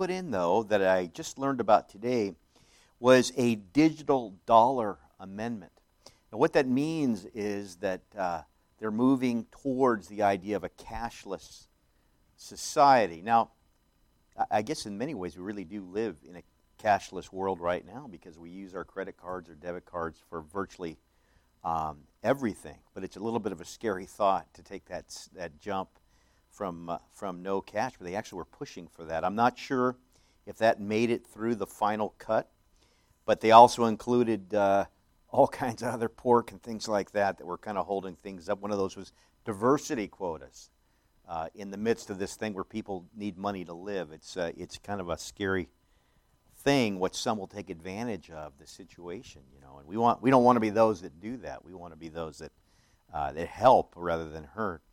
put in, though, that I just learned about today was a digital dollar amendment. And what that means is that they're moving towards the idea of a cashless society. Now, I guess in many ways we really do live in a cashless world right now because we use our credit cards or debit cards for virtually everything. But it's a little bit of a scary thought to take that jump from no cash, but they actually were pushing for that. I'm not sure if that made it through the final cut, but they also included all kinds of other pork and things like that were kind of holding things up. One of those was diversity quotas in the midst of this thing where people need money to live. It's kind of a scary thing, what some will take advantage of the situation, and we don't want to be those that do that. We want to be those that help rather than hurt.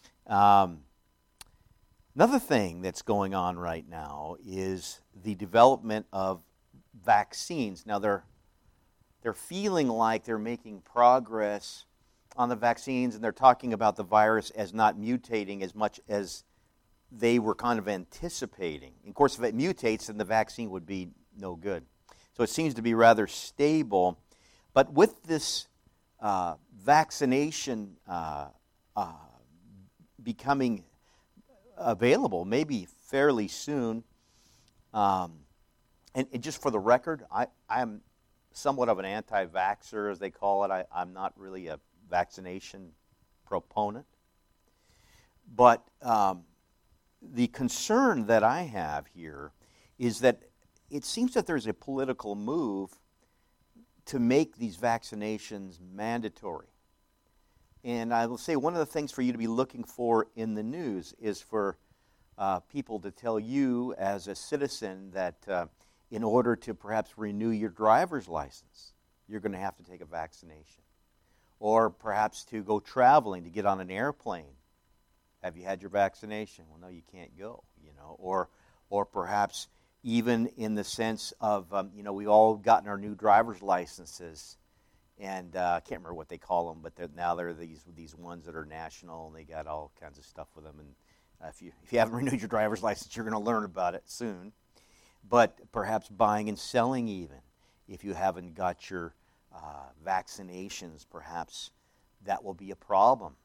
Another thing that's going on right now is the development of vaccines. Now they're feeling like they're making progress on the vaccines, and they're talking about the virus as not mutating as much as they were kind of anticipating. Of course, if it mutates, then the vaccine would be no good. So it seems to be rather stable. But with this vaccination becoming available, maybe fairly soon, and just for the record, I'm somewhat of an anti-vaxxer, as they call it. I'm not really a vaccination proponent. But the concern that I have here is that it seems that there's a political move to make these vaccinations mandatory. And I will say one of the things for you to be looking for in the news is for people to tell you as a citizen that in order to perhaps renew your driver's license, you're going to have to take a vaccination. Or perhaps to go traveling, to get on an airplane. Have you had your vaccination? Well, no, you can't go, Or perhaps even in the sense of, we've all gotten our new driver's licenses, and I can't remember what they call them, but now they're these ones that are national, and they got all kinds of stuff with them. And if you haven't renewed your driver's license, you're going to learn about it soon. But perhaps buying and selling even, if you haven't got your vaccinations, perhaps that will be a problem.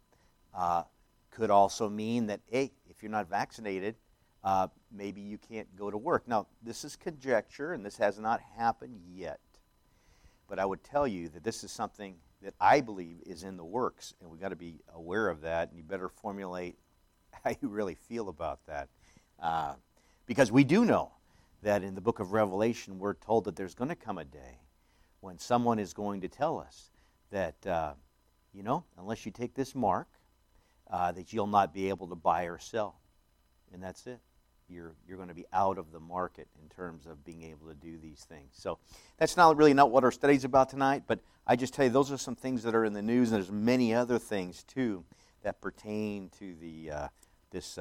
Could also mean that, hey, if you're not vaccinated, maybe you can't go to work. Now, this is conjecture, and this has not happened yet. But I would tell you that this is something that I believe is in the works, and we've got to be aware of that, and you better formulate how you really feel about that. Because we do know that in the book of Revelation, we're told that there's going to come a day when someone is going to tell us that, unless you take this mark, that you'll not be able to buy or sell. And that's it. You're going to be out of the market in terms of being able to do these things. So that's not what our study's about tonight, but I just tell you those are some things that are in the news, and there's many other things too that pertain to this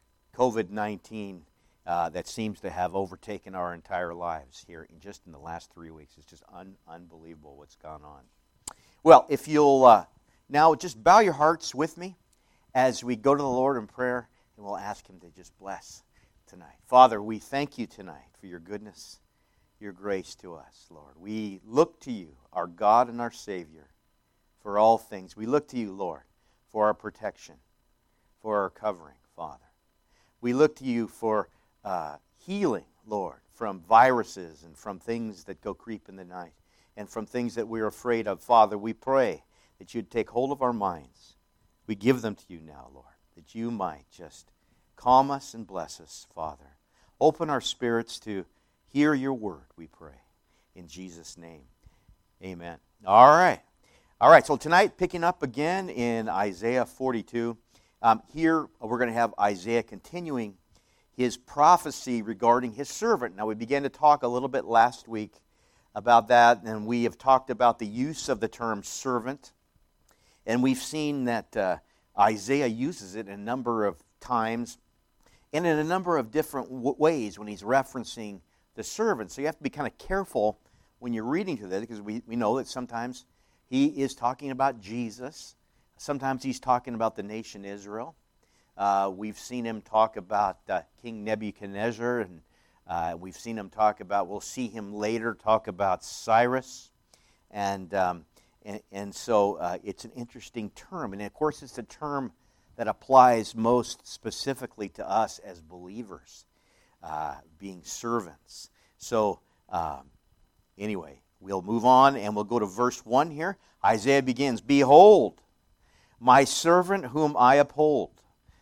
COVID-19 that seems to have overtaken our entire lives here in the last 3 weeks. It's just unbelievable what's gone on. Well, if you'll now just bow your hearts with me as we go to the Lord in prayer, and we'll ask Him to just bless tonight. Father, we thank You tonight for Your goodness, Your grace to us, Lord. We look to You, our God and our Savior, for all things. We look to You, Lord, for our protection, for our covering, Father. We look to You for healing, Lord, from viruses and from things that go creep in the night and from things that we're afraid of. Father, we pray that You'd take hold of our minds. We give them to You now, Lord, that You might just calm us and bless us, Father. Open our spirits to hear Your word, we pray. In Jesus' name, amen. All right, so tonight, picking up again in Isaiah 42. Here, we're going to have Isaiah continuing his prophecy regarding his servant. Now, we began to talk a little bit last week about that, and we have talked about the use of the term servant. And we've seen that Isaiah uses it a number of times and in a number of different ways when he's referencing the servant. So you have to be kind of careful when you're reading through that, because we know that sometimes he is talking about Jesus. Sometimes he's talking about the nation Israel. We've seen him talk about King Nebuchadnezzar and We've seen him talk about, we'll see him later talk about Cyrus. And so it's an interesting term. And of course, it's a term that applies most specifically to us as believers, being servants. So anyway, we'll move on and we'll go to verse 1 here. Isaiah begins, "Behold, my servant whom I uphold,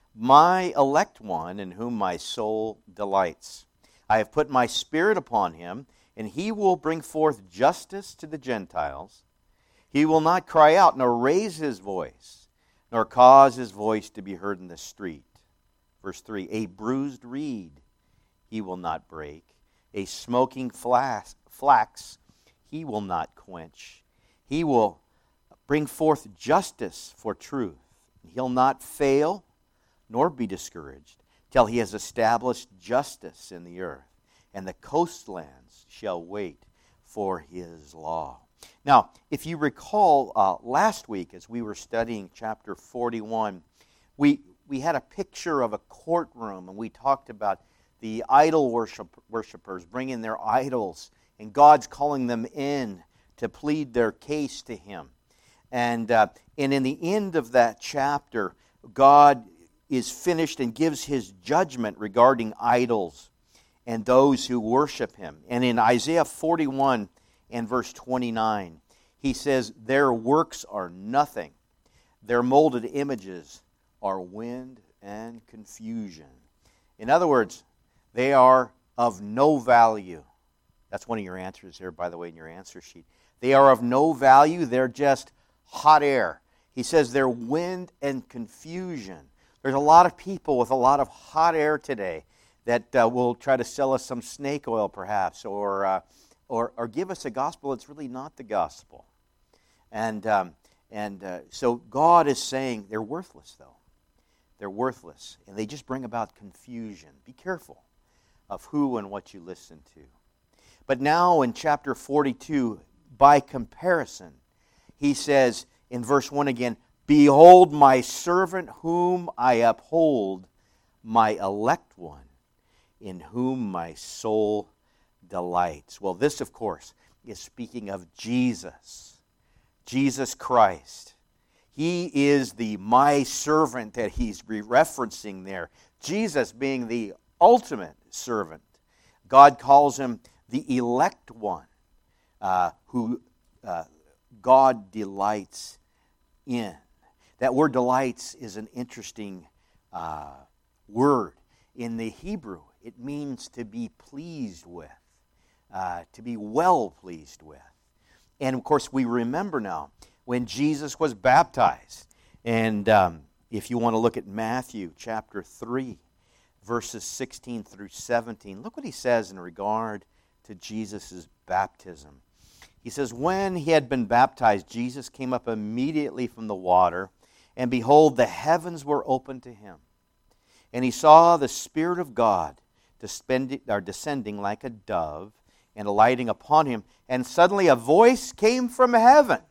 my elect one in whom my soul delights. I have put my spirit upon him, and he will bring forth justice to the Gentiles. He will not cry out, nor raise his voice, nor cause his voice to be heard in the street." Verse 3, "A bruised reed he will not break, a smoking flax he will not quench. He will bring forth justice for truth. He'll not fail, nor be discouraged, till he has established justice in the earth, and the coastlands shall wait for his law." Now, if you recall last week as we were studying chapter 41, we had a picture of a courtroom, and we talked about the idol worshipers bringing their idols, and God's calling them in to plead their case to him. And in the end of that chapter, God is finished and gives his judgment regarding idols and those who worship him. And in Isaiah 41 and verse 29, he says, "Their works are nothing. Their molded images are wind and confusion." In other words, they are of no value. That's one of your answers here, by the way, in your answer sheet. They are of no value. They're just hot air. He says they're wind and confusion. There's a lot of people with a lot of hot air today that will try to sell us some snake oil, perhaps, or give us a gospel that's really not the gospel. And so God is saying they're worthless, though. They're worthless, and they just bring about confusion. Be careful of who and what you listen to. But now in chapter 42, by comparison, he says in verse 1 again, "Behold my servant whom I uphold, my elect one, in whom my soul delights." Well, this, of course, is speaking of Jesus Christ. He is the my servant that he's referencing there. Jesus being the ultimate servant. God calls him the elect one, who God delights in. That word delights is an interesting word. In the Hebrew, it means to be pleased with, to be well pleased with. And of course, we remember now when Jesus was baptized. And if you want to look at Matthew chapter 3, verses 16 through 17, look what he says in regard to Jesus' baptism. He says, "When he had been baptized, Jesus came up immediately from the water, and behold, the heavens were opened to him. And he saw the Spirit of God descending like a dove and alighting upon him. And suddenly a voice came from heaven.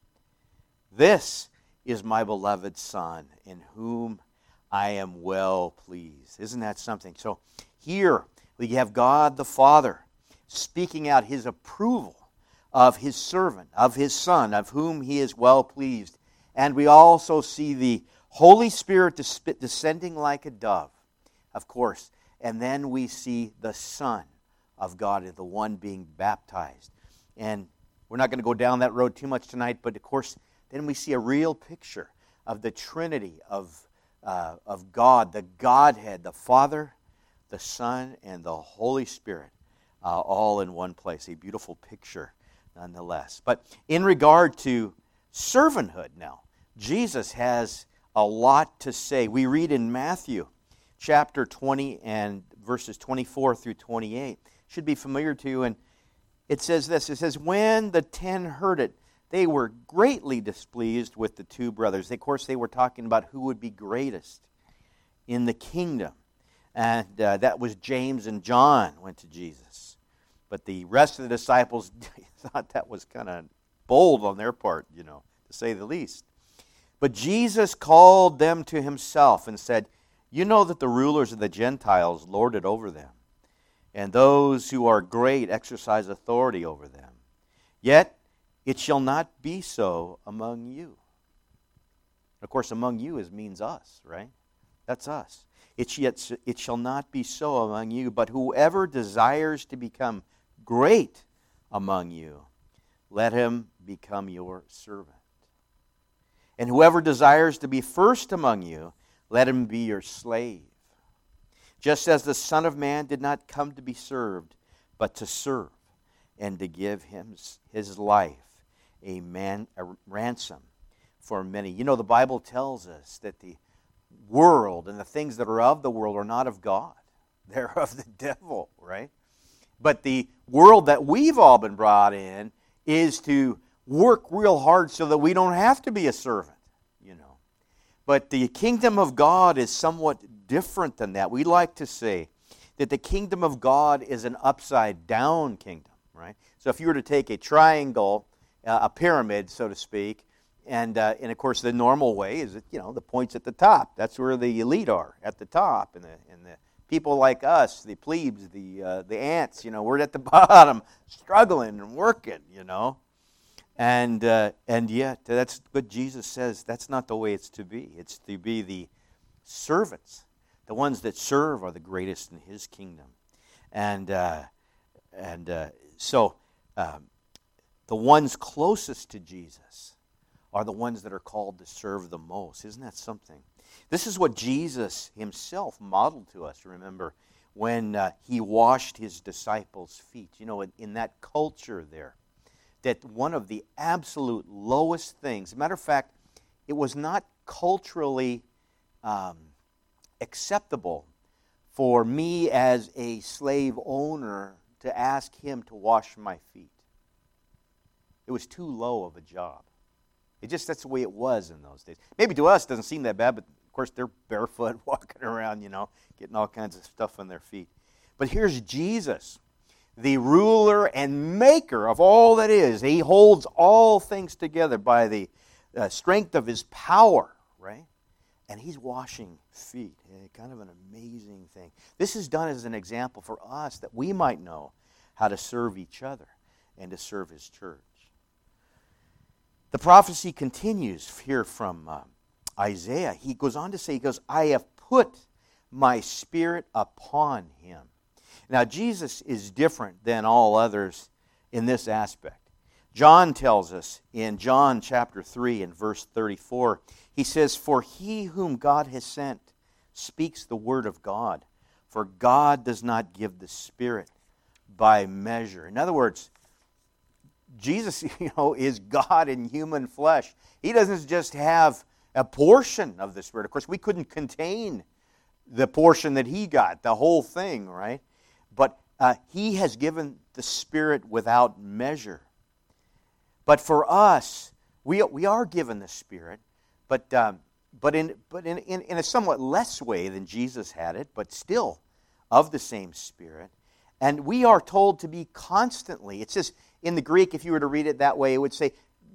'This is my beloved Son, in whom I am well pleased.'" Isn't that something? So here we have God the Father speaking out his approval of his servant, of his Son, of whom he is well pleased. And we also see the Holy Spirit descending like a dove, of course. And then we see the Son of God, the one being baptized. And we're not going to go down that road too much tonight, but of course, then we see a real picture of the Trinity of God, the Godhead, the Father, the Son, and the Holy Spirit, all in one place. A beautiful picture nonetheless. But in regard to servanthood now, Jesus has a lot to say. We read in Matthew chapter 20 and verses 24 through 28. Should be familiar to you. And it says this. It says, "When the 10 heard it, they were greatly displeased with the two brothers." Of course, they were talking about who would be greatest in the kingdom. And that was James and John went to Jesus. But the rest of the disciples thought that was kind of bold on their part, to say the least. But Jesus called them to himself and said, "You know that the rulers of the Gentiles lord it over them, and those who are great exercise authority over them. Yet it shall not be so among you. Of course, among you means us, right? That's us. It shall not be so among you, but whoever desires to become great among you, let him become your servant. And whoever desires to be first among you, let him be your slave. Just as the Son of Man did not come to be served, but to serve, and to give his life a ransom for many. You know, the Bible tells us that the world and the things that are of the world are not of God. They're of the devil, right? But the world that we've all been brought in is to work real hard so that we don't have to be a servant, you know. But the kingdom of God is somewhat different than that. We like to say that the kingdom of God is an upside-down kingdom, right? So if you were to take a triangle, a pyramid, so to speak, and of course the normal way is that, you know, the points at the top. That's where the elite are, at the top, and the people like us, the plebes, the ants, you know, we're at the bottom, struggling and working, you know. And yet, that's what Jesus says. That's not the way it's to be. It's to be the servants. The ones that serve are the greatest in His kingdom. So the ones closest to Jesus are the ones that are called to serve the most. Isn't that something? This is what Jesus Himself modeled to us, remember, when He washed His disciples' feet. You know, in that culture there, that one of the absolute lowest things, as a matter of fact, it was not culturally acceptable for me as a slave owner to ask him to wash my feet. It was too low of a job. That's the way it was in those days. Maybe to us it doesn't seem that bad, but of course they're barefoot walking around, you know, getting all kinds of stuff on their feet. But here's Jesus, the ruler and maker of all that is. He holds all things together by the strength of His power, right? And He's washing feet. Kind of an amazing thing. This is done as an example for us that we might know how to serve each other and to serve His church. The prophecy continues here from Isaiah. He goes on to say, I have put my Spirit upon him. Now, Jesus is different than all others in this aspect. John tells us in John chapter 3 and verse 34, he says, For he whom God has sent speaks the word of God, for God does not give the Spirit by measure. In other words, Jesus, you know, is God in human flesh. He doesn't just have a portion of the Spirit. Of course, we couldn't contain the portion that He got, the whole thing, right? But He has given the Spirit without measure. But for us, we are given the Spirit, but in a somewhat less way than Jesus had it, but still of the same Spirit. And we are told to be constantly, it says in the Greek, if you were to read it that way, it would say,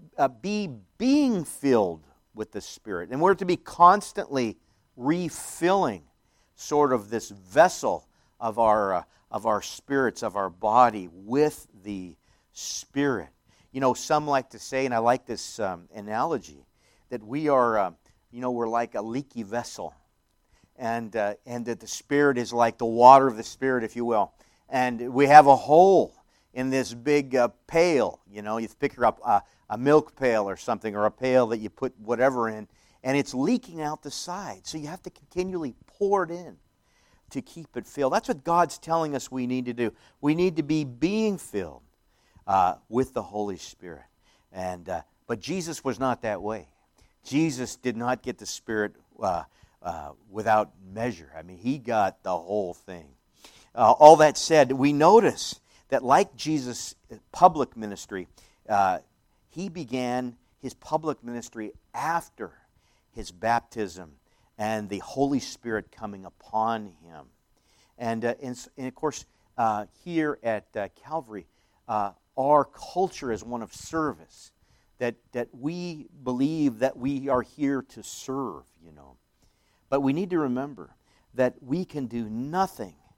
being filled with the Spirit. And we're to be constantly refilling sort of this vessel of our spirits, of our body with the Spirit. You know, some like to say, and I like this analogy, that we are, we're like a leaky vessel. And that the Spirit is like the water of the Spirit, if you will. And we have a hole in this big pail. You know, you pick up a milk pail or something, or a pail that you put whatever in, and it's leaking out the side. So you have to continually pour it in to keep it filled. That's what God's telling us we need to do. We need to be being filled with the Holy Spirit. But Jesus was not that way. Jesus did not get the Spirit without measure. I mean, He got the whole thing. All that said, we notice that like Jesus' public ministry, He began His public ministry after His baptism and the Holy Spirit coming upon Him. And of course, here at Calvary, our culture is one of service, that we believe that we are here to serve, you know. But we need to remember that we can do nothing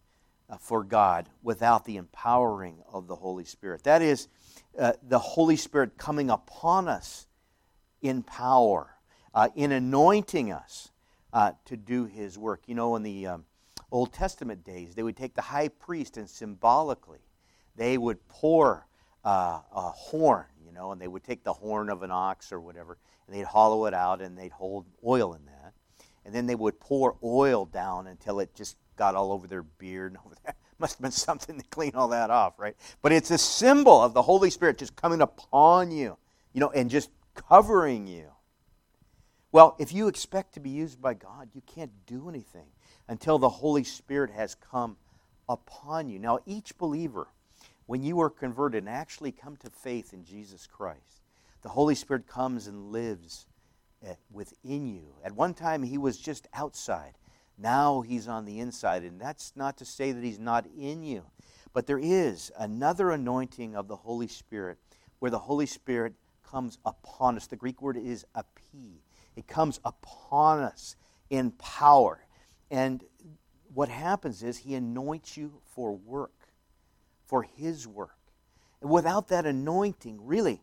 for God without the empowering of the Holy Spirit. That is, the Holy Spirit coming upon us in power, in anointing us to do His work. You know, in the Old Testament days, they would take the high priest and symbolically they would pour a horn, you know, and they would take the horn of an ox or whatever, and they'd hollow it out and they'd hold oil in that. And then they would pour oil down until it just got all over their beard and over there. Must have been something to clean all that off, right? But it's a symbol of the Holy Spirit just coming upon you, you know, and just covering you. Well, if you expect to be used by God, you can't do anything until the Holy Spirit has come upon you. Now, each believer, when you are converted and actually come to faith in Jesus Christ, the Holy Spirit comes and lives within you. At one time, He was just outside. Now He's on the inside. And that's not to say that He's not in you. But there is another anointing of the Holy Spirit where the Holy Spirit comes upon us. The Greek word is epi. It comes upon us in power. And what happens is He anoints you for work, for His work. And without that anointing, really,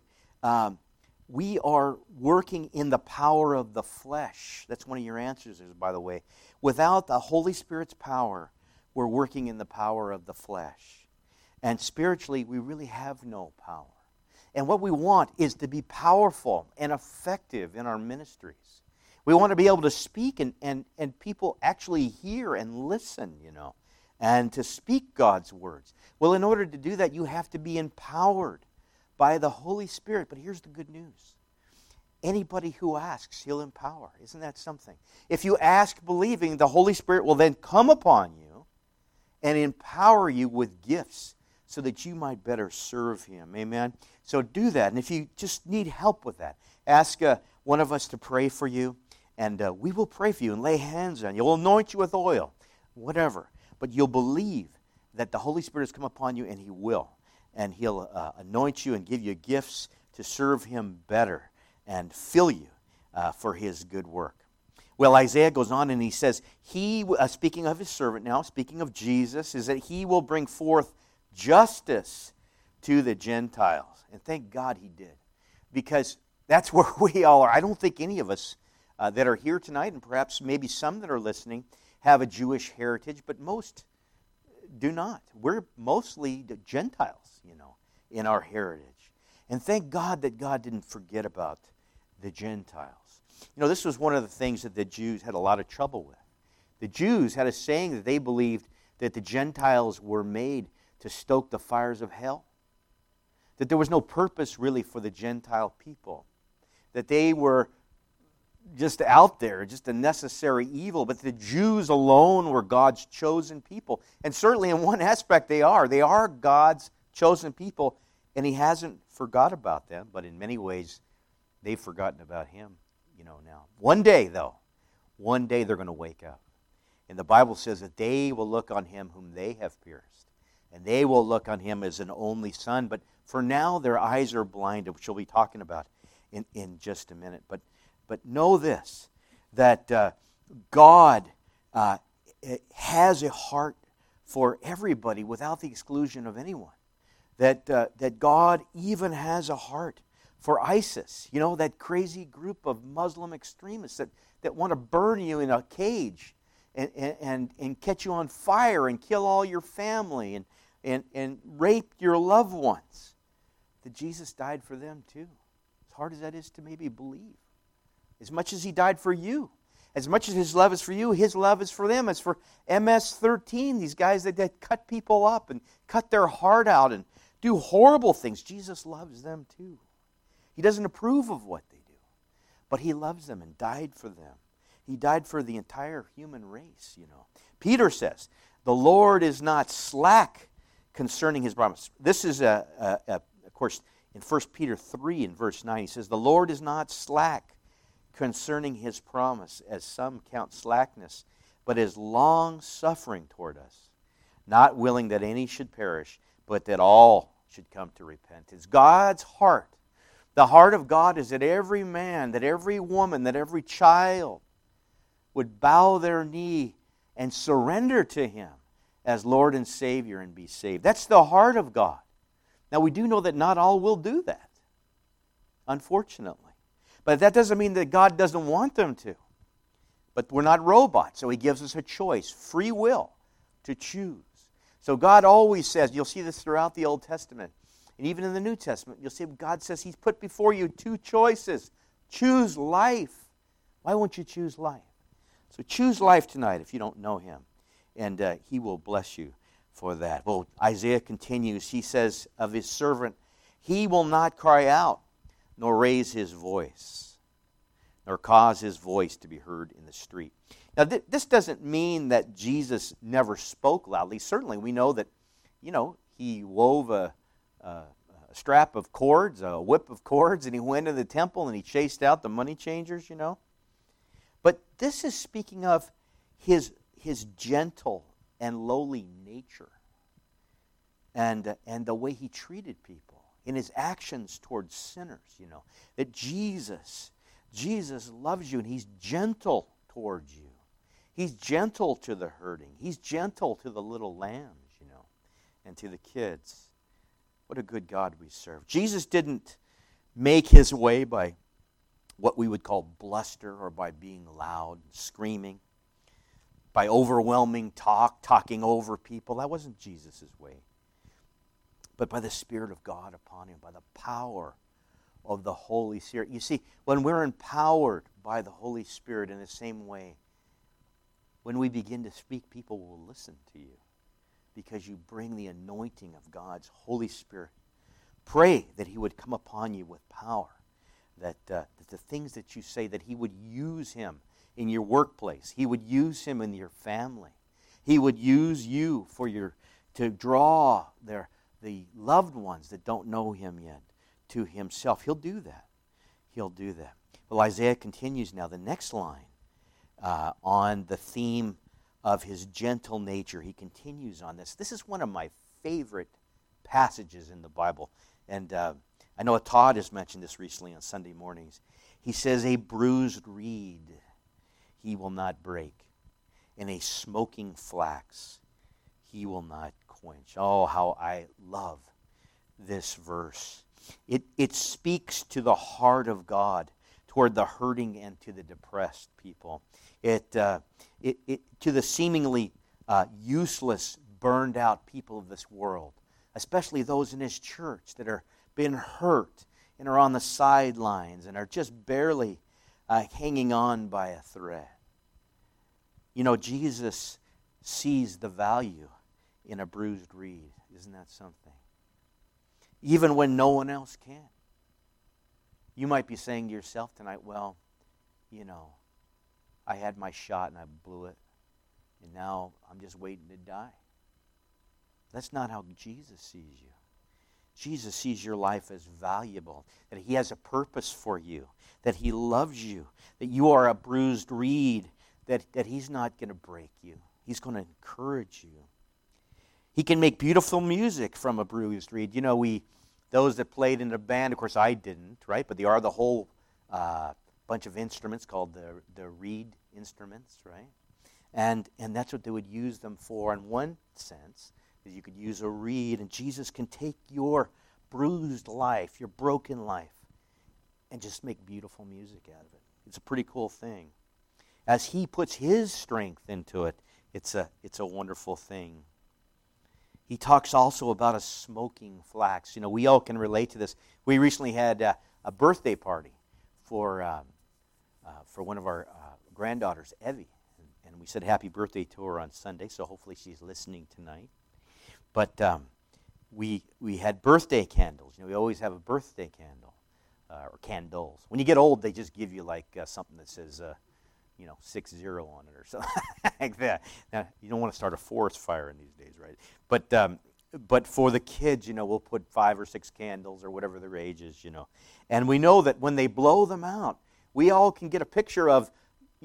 we are working in the power of the flesh. That's one of your answers, by the way. Without the Holy Spirit's power, we're working in the power of the flesh. And spiritually, we really have no power. And what we want is to be powerful and effective in our ministries. We want to be able to speak and people actually hear and listen, you know, and to speak God's words. Well, in order to do that, you have to be empowered by the Holy Spirit. But here's the good news. Anybody who asks, He'll empower. Isn't that something? If you ask believing, the Holy Spirit will then come upon you and empower you with gifts so that you might better serve Him. Amen? So do that. And if you just need help with that, ask one of us to pray for you, and we will pray for you and lay hands on you. We'll anoint you with oil, whatever. But you'll believe that the Holy Spirit has come upon you, and He will. And He'll anoint you and give you gifts to serve Him better and fill you for His good work. Well, Isaiah goes on and he says, He, speaking of His servant now, speaking of Jesus, is that He will bring forth justice to the Gentiles. And thank God He did, because that's where we all are. I don't think any of us that are here tonight, and perhaps maybe some that are listening, have a Jewish heritage, but most do not. We're mostly the Gentiles, you know, in our heritage. And thank God that God didn't forget about the Gentiles. You know, this was one of the things that the Jews had a lot of trouble with. The Jews had a saying that they believed that the Gentiles were made to stoke the fires of hell. That there was no purpose really for the Gentile people. That they were just out there, just a necessary evil. But the Jews alone were God's chosen people. And certainly in one aspect they are. They are God's chosen people, and He hasn't forgot about them. But in many ways, they've forgotten about Him, you know, now. One day, though, one day they're going to wake up. And the Bible says that they will look on Him whom they have pierced. And they will look on Him as an only Son. But for now, their eyes are blinded, which we'll be talking about in just a minute. But know this, that God has a heart for everybody without the exclusion of anyone. That God even has a heart for ISIS, you know, that crazy group of Muslim extremists that want to burn you in a cage and catch you on fire and kill all your family and rape your loved ones. That Jesus died for them too. As hard as that is to maybe believe. As much as He died for you, as much as His love is for you, His love is for them. As for MS-13, these guys that cut people up and cut their heart out and do horrible things, Jesus loves them too. He doesn't approve of what they do, but He loves them and died for them. He died for the entire human race, you know. Peter says, the Lord is not slack concerning His promise. This is, of course, in 1 Peter 3 in verse 9, he says, the Lord is not slack concerning His promise, as some count slackness, but is long-suffering toward us, not willing that any should perish, but that all should come to repentance. God's heart, the heart of God, is that every man, that every woman, that every child would bow their knee and surrender to Him as Lord and Savior and be saved. That's the heart of God. Now, we do know that not all will do that, unfortunately. But that doesn't mean that God doesn't want them to. But we're not robots, so He gives us a choice, free will to choose. So God always says, you'll see this throughout the Old Testament, and even in the New Testament, you'll see God says He's put before you two choices. Choose life. Why won't you choose life? So choose life tonight if you don't know Him, and He will bless you for that. Well, Isaiah continues. He says of His servant, He will not cry out, nor raise His voice, nor cause His voice to be heard in the street. Now, this doesn't mean that Jesus never spoke loudly. Certainly, we know that, He wove a strap of cords, a whip of cords, and He went to the temple and He chased out the money changers, But this is speaking of His gentle and lowly nature and the way He treated people in His actions towards sinners, that Jesus loves you and He's gentle towards you. He's gentle to the hurting. He's gentle to the little lambs, and to the kids. What a good God we serve. Jesus didn't make His way by what we would call bluster or by being loud, screaming, by overwhelming talking over people. That wasn't Jesus' way. But by the Spirit of God upon Him, by the power of the Holy Spirit. You see, when we're empowered by the Holy Spirit in the same way, when we begin to speak, people will listen to you because you bring the anointing of God's Holy Spirit. Pray that He would come upon you with power, that the things that you say, that He would use Him in your workplace. He would use Him in your family. He would use you to draw the loved ones that don't know Him yet to Himself. He'll do that. He'll do that. Well, Isaiah continues now, the next line, on the theme of His gentle nature. He continues on this. This is one of my favorite passages in the Bible. And I know Todd has mentioned this recently on Sunday mornings. He says, a bruised reed He will not break, and a smoking flax He will not quench. Oh, how I love this verse. It speaks to the heart of God toward the hurting and to the depressed people. It to the seemingly useless, burned out people of this world, especially those in His church that are been hurt and are on the sidelines and are just barely hanging on by a thread. Jesus sees the value in a bruised reed. Isn't that something? Even when no one else can. You might be saying to yourself tonight, well, I had my shot and I blew it, and now I'm just waiting to die. That's not how Jesus sees you. Jesus sees your life as valuable, that He has a purpose for you, that He loves you, that you are a bruised reed, that He's not going to break you. He's going to encourage you. He can make beautiful music from a bruised reed. Those that played in a band, of course I didn't, right? But they are the whole bunch of instruments called the reed instruments, right? And that's what they would use them for in one sense, is you could use a reed, and Jesus can take your bruised life, your broken life, and just make beautiful music out of it. It's a pretty cool thing. As He puts His strength into it, it's a wonderful thing. He talks also about a smoking flax. We all can relate to this. We recently had a birthday party for one of our granddaughters, Evie, and we said happy birthday to her on Sunday, so hopefully she's listening tonight. But we had birthday candles. We always have a birthday candle, or candles. When you get old, they just give you something that says 60 on it or something like that. Now, you don't want to start a forest fire in these days, right? But for the kids, we'll put 5 or 6 candles or whatever their age is, And we know that when they blow them out, we all can get a picture of,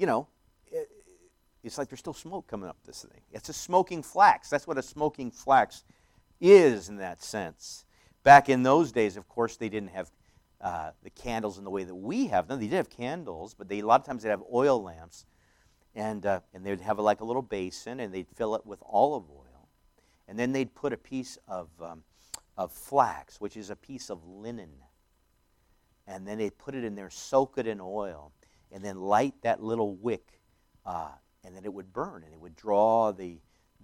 it's like there's still smoke coming up this thing. It's a smoking flax. That's what a smoking flax is in that sense. Back in those days, of course, they didn't have the candles in the way that we have them. They did have candles, but a lot of times they'd have oil lamps, and they'd have a little basin, and they'd fill it with olive oil, And then they'd put a piece of flax, which is a piece of linen. And then they'd put it in there, soak it in oil, and then light that little wick, and then it would burn, and it would draw the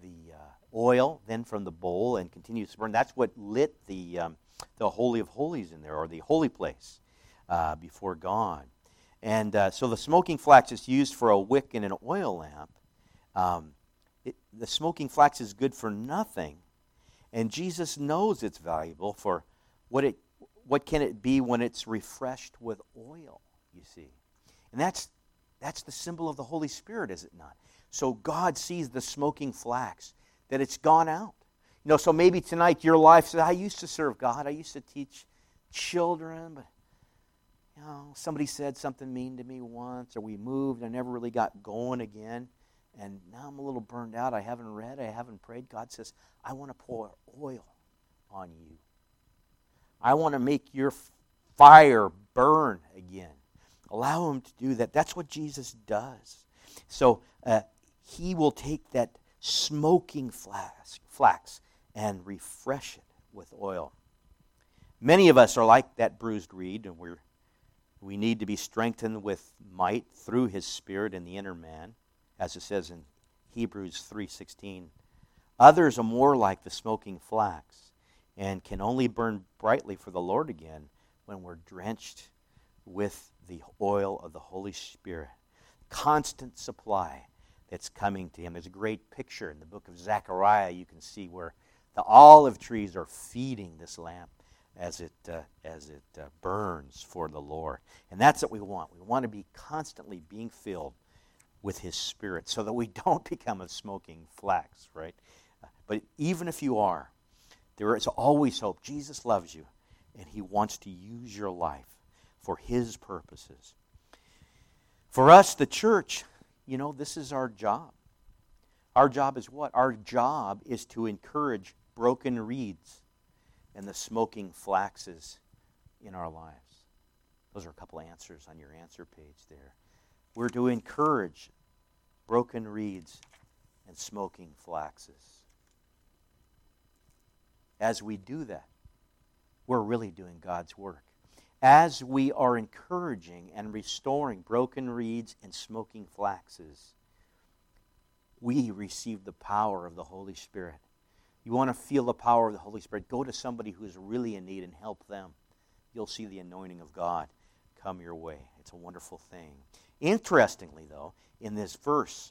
oil then from the bowl and continue to burn. That's what lit the Holy of Holies in there, or the holy place before God. And so the smoking flax is used for a wick in an oil lamp. The smoking flax is good for nothing, and Jesus knows it's valuable for what can it be when it's refreshed with oil, you see. And that's the symbol of the Holy Spirit, is it not? So God sees the smoking flax, that it's gone out. So maybe tonight your life says, I used to serve God. I used to teach children, but somebody said something mean to me once, or we moved, I never really got going again, and now I'm a little burned out. I haven't read, I haven't prayed. God says, I want to pour oil on you. I want to make your fire burn again. Allow him to do that. That's what Jesus does. So he will take that smoking flax and refresh it with oil. Many of us are like that bruised reed, and we need to be strengthened with might through his Spirit in the inner man, as it says in Hebrews 3:16. Others are more like the smoking flax and can only burn brightly for the Lord again when we're drenched with the oil of the Holy Spirit. Constant supply that's coming to him. There's a great picture in the book of Zechariah. You can see where the olive trees are feeding this lamp as it burns for the Lord. And that's what we want. We want to be constantly being filled with his Spirit so that we don't become a smoking flax, right? But even if you are, there is always hope. Jesus loves you, and he wants to use your life for his purposes. For us, the church, this is our job. Our job is what? Our job is to encourage broken reeds and the smoking flaxes in our lives. Those are a couple answers on your answer page there. We're to encourage broken reeds and smoking flaxes. As we do that, we're really doing God's work. As we are encouraging and restoring broken reeds and smoking flaxes, we receive the power of the Holy Spirit. You want to feel the power of the Holy Spirit, go to somebody who's really in need and help them. You'll see the anointing of God come your way. It's a wonderful thing. Interestingly, though, in this verse,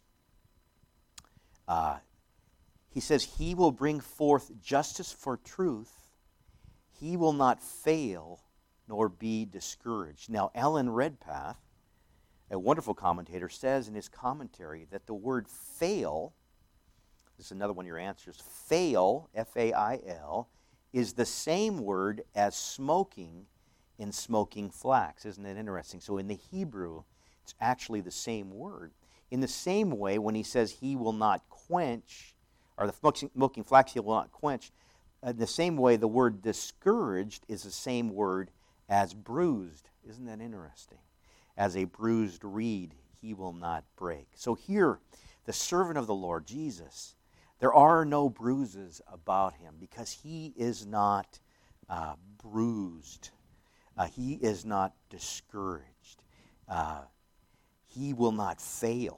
he says, he will bring forth justice for truth. He will not fail nor be discouraged. Now, Alan Redpath, a wonderful commentator, says in his commentary that the word fail, this is another one of your answers, fail, F-A-I-L, is the same word as smoking in smoking flax. Isn't that interesting? So in the Hebrew, it's actually the same word. In the same way, when he says he will not quench, or the smoking flax he will not quench, in the same way, the word discouraged is the same word as bruised. Isn't that interesting? As a bruised reed, he will not break. So here, the servant of the Lord, Jesus, there are no bruises about him because he is not bruised. He is not discouraged. He will not fail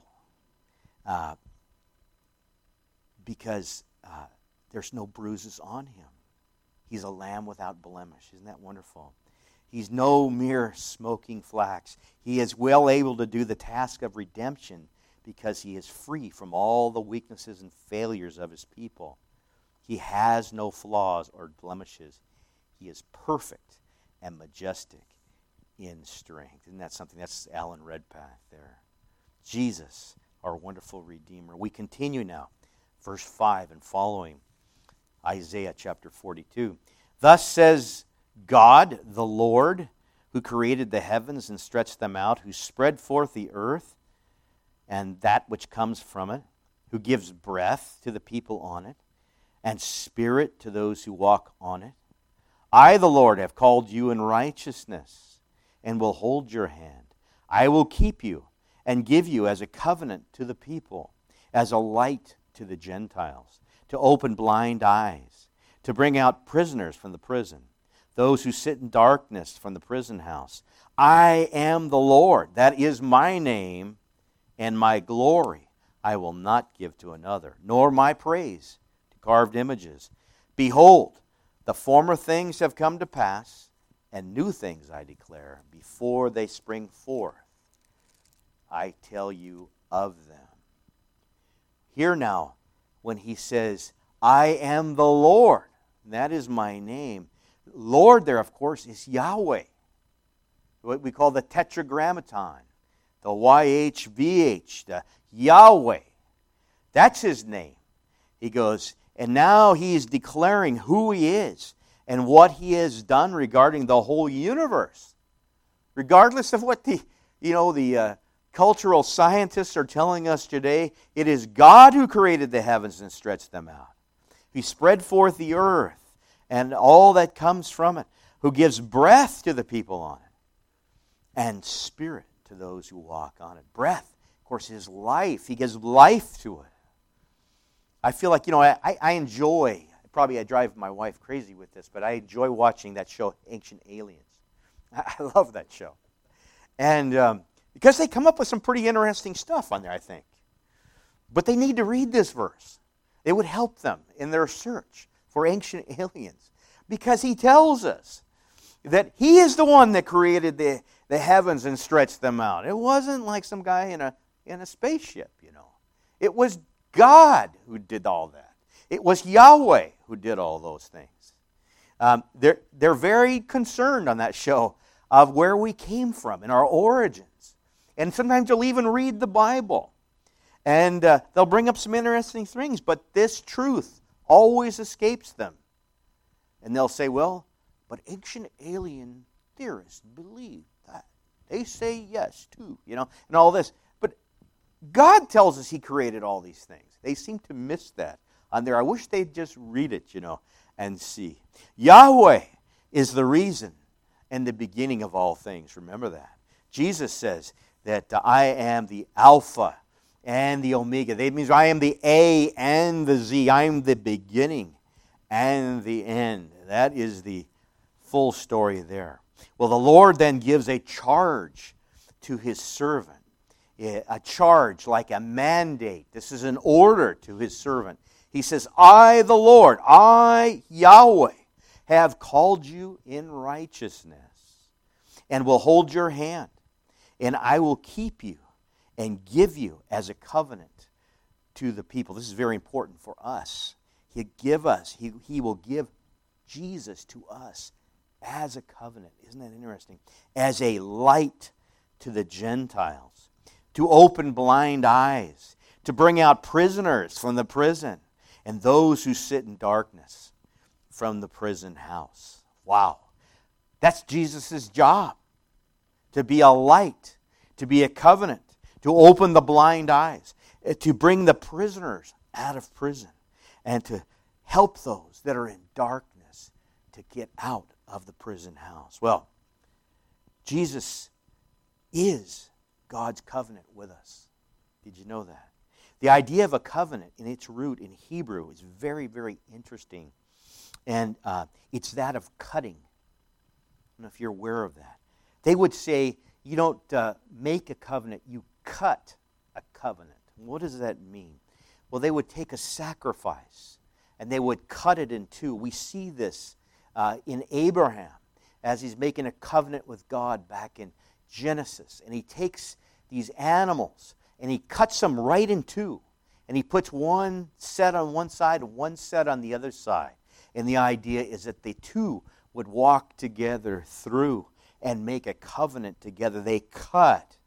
because there's no bruises on him. He's a lamb without blemish. Isn't that wonderful? He's no mere smoking flax. He is well able to do the task of redemption because he is free from all the weaknesses and failures of his people. He has no flaws or blemishes. He is perfect and majestic in strength. Isn't that something? That's Alan Redpath there. Jesus, our wonderful Redeemer. We continue now, verse 5 and following, Isaiah chapter 42. Thus says God, the Lord, who created the heavens and stretched them out, who spread forth the earth and that which comes from it, who gives breath to the people on it, and spirit to those who walk on it. I, the Lord, have called you in righteousness, and will hold your hand. I will keep you, and give you as a covenant to the people, as a light to the Gentiles, to to open blind eyes, to bring out prisoners from the prison, those who sit in darkness from the prison house. I am the Lord. That is my name, and my glory I will not give to another, nor my praise to carved images. Behold, the former things have come to pass, and new things I declare. Before they spring forth, I tell you of them. Here now, when he says, I am the Lord, that is my name. Lord there, of course, is Yahweh. What we call the Tetragrammaton, the YHVH, the Yahweh. That's his name. He goes, and now he is declaring who he is and what he has done regarding the whole universe. Regardless of what the cultural scientists are telling us today, it is God who created the heavens and stretched them out. He spread forth the earth and all that comes from it, who gives breath to the people on it, and spirit to those who walk on it. Breath, of course, is life. He gives life to it. I feel like, I enjoy, probably I drive my wife crazy with this, but I enjoy watching that show, Ancient Aliens. I love that show. And because they come up with some pretty interesting stuff on there, I think. But they need to read this verse. It would help them in their search for ancient aliens. Because he tells us that he is the one that created the heavens and stretched them out. It wasn't like some guy in a spaceship, It was God who did all that. It was Yahweh who did all those things. They're very concerned on that show of where we came from and our origins. And sometimes they'll even read the Bible. And they'll bring up some interesting things, but this truth always escapes them. And they'll say, well, but ancient alien theorists believe that. They say yes, too, and all this. But God tells us he created all these things. They seem to miss that on there. I wish they'd just read it, and see. Yahweh is the reason and the beginning of all things. Remember that. Jesus says that I am the Alpha and the Omega. That means I am the A and the Z. I am the beginning and the end. That is the full story there. Well, the Lord then gives a charge to his servant. A charge like a mandate. This is an order to his servant. He says, I, the Lord, I, Yahweh, have called you in righteousness and will hold your hand, and I will keep you and give you as a covenant to the people. This is very important for us. He will give Jesus to us as a covenant. Isn't that interesting? As a light to the Gentiles, to open blind eyes, to bring out prisoners from the prison, and those who sit in darkness from the prison house. Wow. That's Jesus' job, to be a light, to be a covenant, to open the blind eyes, to bring the prisoners out of prison, and to help those that are in darkness to get out of the prison house. Well, Jesus is God's covenant with us. Did you know that? The idea of a covenant in its root in Hebrew is very, very interesting. And it's that of cutting. I don't know if you're aware of that. They would say, you don't make a covenant, you cut a covenant. What does that mean? Well, they would take a sacrifice and they would cut it in two. We see this in Abraham as he's making a covenant with God back in Genesis. And he takes these animals and he cuts them right in two. And he puts one set on one side and one set on the other side. And the idea is that the two would walk together through and make a covenant together. They cut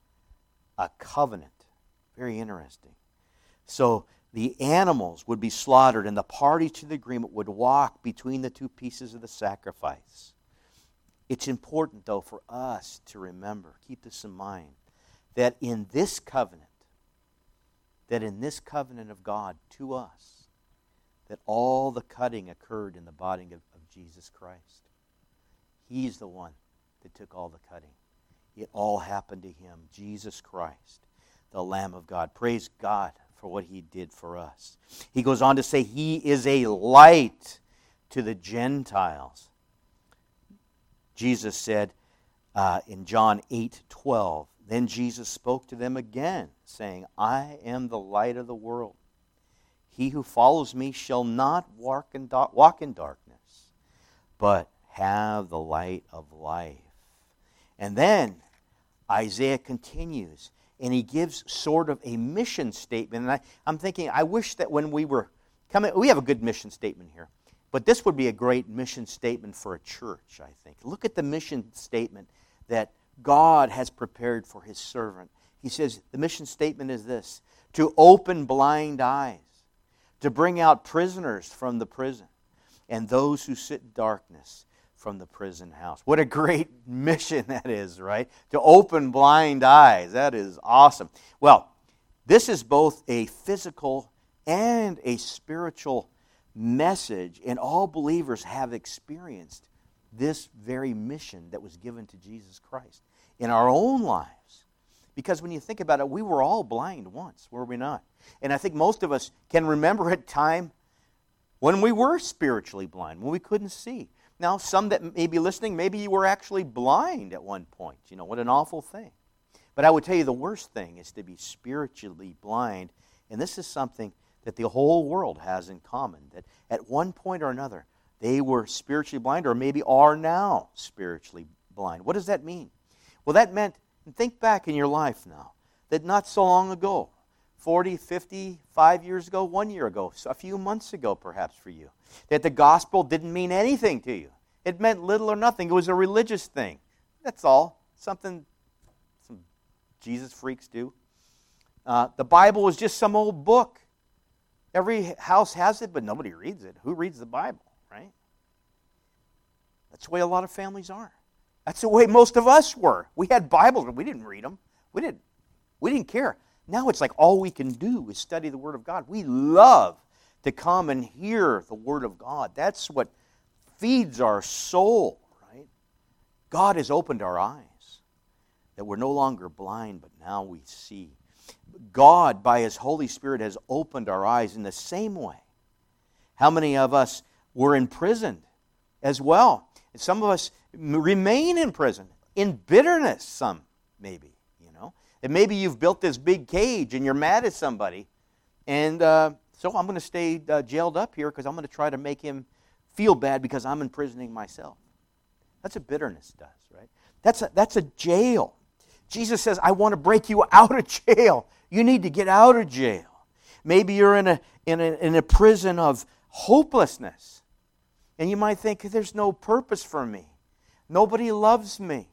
a covenant. Very interesting. So the animals would be slaughtered and the party to the agreement would walk between the two pieces of the sacrifice. It's important, though, for us to remember, keep this in mind, that in this covenant of God to us, that all the cutting occurred in the body of Jesus Christ. He's the one that took all the cutting. It all happened to him, Jesus Christ, the Lamb of God. Praise God for what he did for us. He goes on to say he is a light to the Gentiles. Jesus said in John 8:12, then Jesus spoke to them again, saying, I am the light of the world. He who follows me shall not walk in darkness, but have the light of life. And then Isaiah continues, and he gives sort of a mission statement. And I'm thinking, I wish that when we were coming, we have a good mission statement here, but this would be a great mission statement for a church, I think. Look at the mission statement that God has prepared for his servant. He says, the mission statement is this: to open blind eyes, to bring out prisoners from the prison, and those who sit in darkness from the prison house. What a great mission that is, right? To open blind eyes. That is awesome. Well, this is both a physical and a spiritual message, and all believers have experienced this very mission that was given to Jesus Christ in our own lives. Because when you think about it, we were all blind once, were we not? And I think most of us can remember a time when we were spiritually blind, when we couldn't see. Now, some that may be listening, maybe you were actually blind at one point. You know, what an awful thing. But I would tell you the worst thing is to be spiritually blind. And this is something that the whole world has in common, that at one point or another, they were spiritually blind, or maybe are now spiritually blind. What does that mean? Well, that meant, and think back in your life now, that not so long ago, 40, 50, 5 years ago, 1 year ago, a few months ago perhaps for you, that the gospel didn't mean anything to you. It meant little or nothing. It was a religious thing. That's all. Something some Jesus freaks do. The Bible was just some old book. Every house has it, but nobody reads it. Who reads the Bible, right? That's the way a lot of families are. That's the way most of us were. We had Bibles, but we didn't read them. We didn't care. Now it's like all we can do is study the Word of God. We love to come and hear the Word of God. That's what feeds our soul, right? God has opened our eyes, that we're no longer blind, but now we see. God, by His Holy Spirit, has opened our eyes in the same way. How many of us were imprisoned as well? And some of us remain in prison, in bitterness, some maybe, you know. And maybe you've built this big cage and you're mad at somebody, and so I'm going to stay jailed up here because I'm going to try to make him feel bad because I'm imprisoning myself. That's what bitterness does, right? That's a jail. Jesus says, I want to break you out of jail. You need to get out of jail. Maybe you're in a prison of hopelessness. And you might think, there's no purpose for me. Nobody loves me.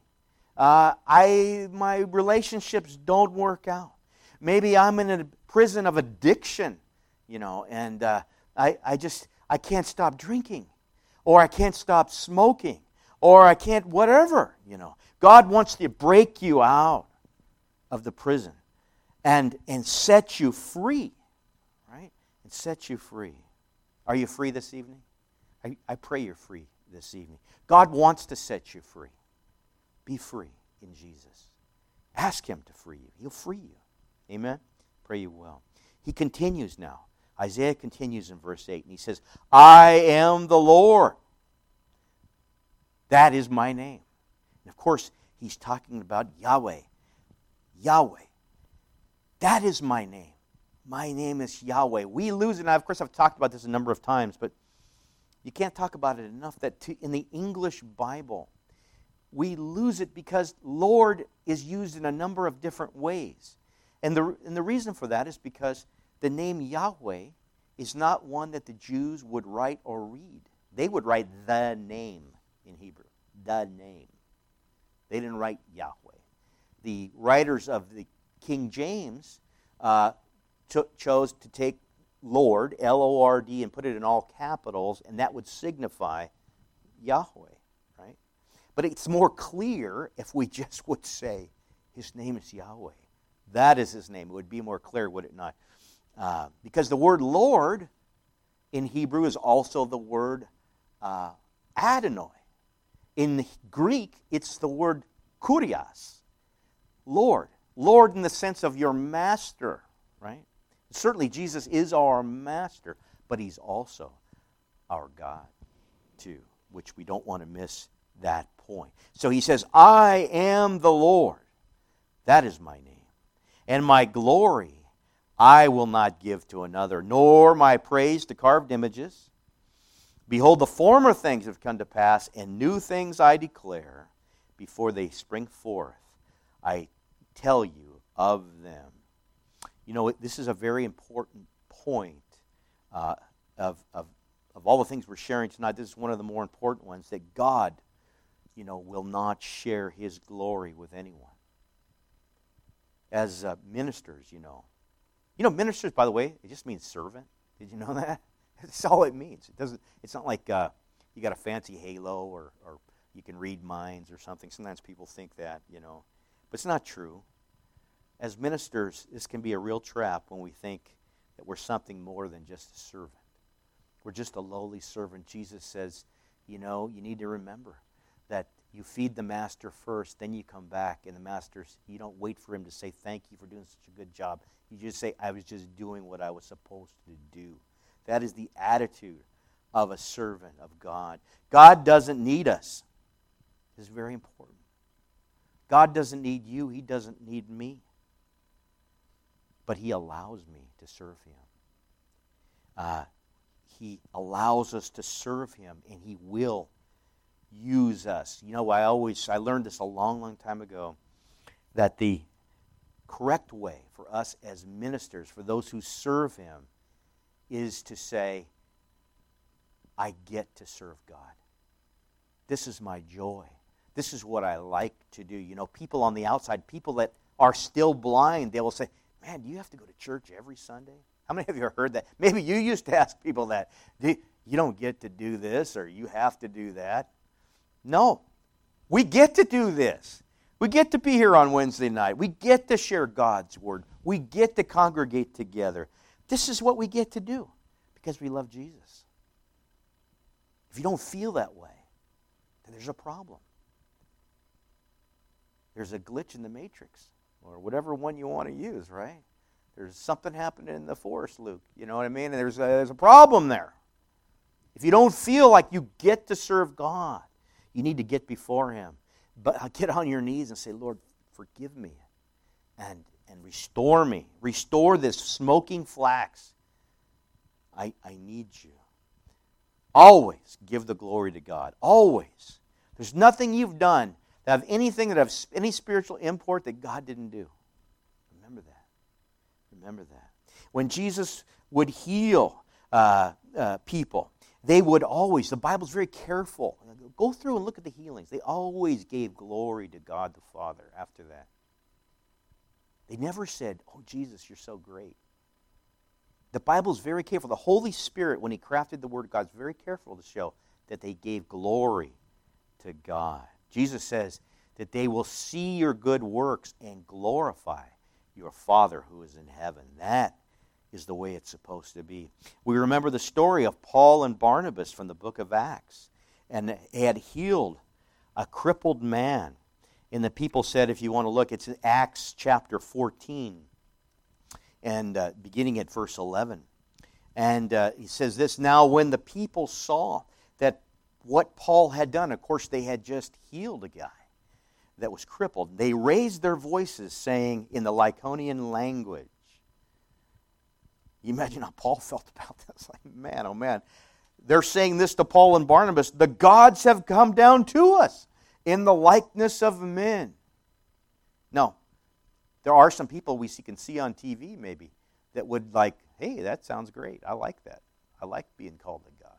My relationships don't work out. Maybe I'm in a prison of addiction, you know, and I can't stop drinking, or I can't stop smoking, or I can't whatever, you know. God wants to break you out of the prison and set you free, right? And set you free. Are you free this evening? I pray you're free this evening. God wants to set you free. Be free in Jesus. Ask Him to free you. He'll free you. Amen? Pray you will. He continues now. Isaiah continues in verse 8, and he says, I am the Lord. That is my name. And of course, he's talking about Yahweh. Yahweh. That is my name. My name is Yahweh. We lose it. And of course, I've talked about this a number of times, but you can't talk about it enough that in the English Bible, we lose it because Lord is used in a number of different ways. And the reason for that is because the name Yahweh is not one that the Jews would write or read. They would write the name in Hebrew. The name. They didn't write Yahweh. The writers of the King James chose to take Lord, L-O-R-D, and put it in all capitals, and that would signify Yahweh, right? But it's more clear if we just would say, His name is Yahweh. That is His name. It would be more clear, would it not? Because the word Lord in Hebrew is also the word Adonai. In Greek, it's the word Kurios, Lord. Lord in the sense of your master, right? Certainly Jesus is our master, but he's also our God too, which we don't want to miss that point. So he says, I am the Lord. That is my name. And my glory I will not give to another, nor my praise to carved images. Behold, the former things have come to pass, and new things I declare. Before they spring forth, I tell you of them. You know, this is a very important point of all the things we're sharing tonight. This is one of the more important ones, that God, will not share his glory with anyone. As ministers, ministers, by the way, it just means servant. Did you know that? That's all it means. It's not like you got a fancy halo or you can read minds or something. Sometimes people think that, but it's not true. As ministers, this can be a real trap when we think that we're something more than just a servant. We're just a lowly servant. Jesus says, you need to remember that you feed the master first, then you come back, and the master's, you don't wait for him to say thank you for doing such a good job. You just say, I was just doing what I was supposed to do. That is the attitude of a servant of God. God doesn't need us. This is very important. God doesn't need you. He doesn't need me. But he allows me to serve him. He allows us to serve him, and he will use us. I learned this a long, long time ago, that the correct way for us as ministers, for those who serve him, is to say, I get to serve God. This is my joy. This is what I like to do. People on the outside, people that are still blind, they will say, man, do you have to go to church every Sunday? How many of you have heard that? Maybe you used to ask people that. You don't get to do this, or you have to do that. No. We get to do this. We get to be here on Wednesday night. We get to share God's Word. We get to congregate together. This is what we get to do because we love Jesus. If you don't feel that way, then there's a problem. There's a glitch in the matrix, or whatever one you want to use, right? There's something happening in the force, Luke. You know what I mean? And there's a problem there. If you don't feel like you get to serve God, you need to get before him. But get on your knees and say, Lord, forgive me and restore me. Restore this smoking flax. I need you. Always give the glory to God. Always. There's nothing you've done that have anything that have any spiritual import that God didn't do. Remember that. Remember that. When Jesus would heal people, they would always, the Bible's very careful. Go through and look at the healings. They always gave glory to God the Father after that. They never said, oh, Jesus, you're so great. The Bible's very careful. The Holy Spirit, when he crafted the Word of God, is very careful to show that they gave glory to God. Jesus says that they will see your good works and glorify your Father who is in heaven. That is the way it's supposed to be. We remember the story of Paul and Barnabas from the book of Acts. And they had healed a crippled man. And the people said, if you want to look, it's in Acts chapter 14. And beginning at verse 11. And he says this, now when the people saw that what Paul had done, of course they had just healed a guy that was crippled, they raised their voices saying in the Lycaonian language. You imagine how Paul felt about this. Like, man, oh man. They're saying this to Paul and Barnabas, the gods have come down to us in the likeness of men. No. There are some people we can see on TV maybe that would like, hey, that sounds great. I like that. I like being called a God,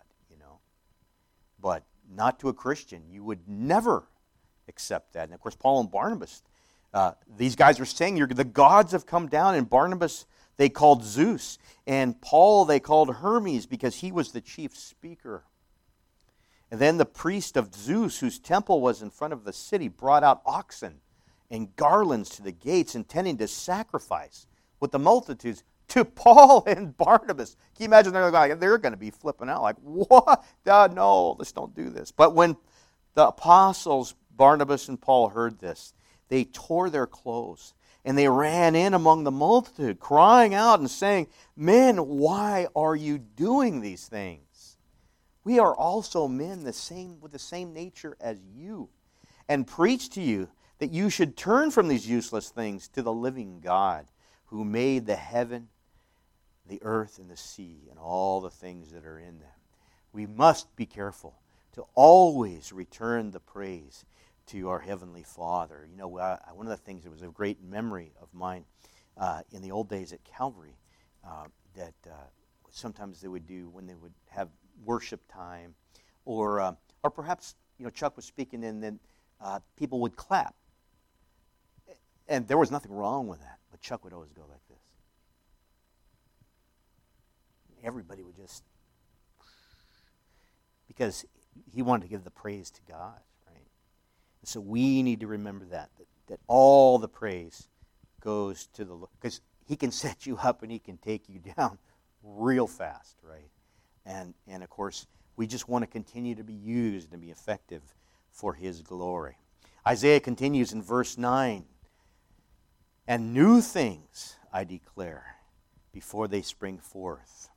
But not to a Christian. You would never accept that. And of course, Paul and Barnabas, these guys are saying, the gods have come down, and Barnabas they called Zeus, and Paul they called Hermes because he was the chief speaker. And then the priest of Zeus, whose temple was in front of the city, brought out oxen and garlands to the gates, intending to sacrifice with the multitudes to Paul and Barnabas. Can you imagine they're going to be flipping out like, what? No, let's don't do this. But when the apostles, Barnabas and Paul, heard this, they tore their clothes And they ran in among the multitude, crying out and saying, Men, why are you doing these things? We are also men with the same nature as you, and preach to you that you should turn from these useless things to the living God, who made the heaven, the earth, and the sea, and all the things that are in them. We must be careful to always return the praise to our Heavenly Father. You know, one of the things that was a great memory of mine in the old days at Calvary, that sometimes they would do when they would have worship time, or perhaps, you know, Chuck was speaking and then people would clap. And there was nothing wrong with that, but Chuck would always go like this. Everybody would just, because he wanted to give the praise to God. So we need to remember that all the praise goes to the Lord. Because He can set you up and He can take you down real fast, right? And of course, we just want to continue to be used and be effective for His glory. Isaiah continues in verse 9. And new things I declare before they spring forth.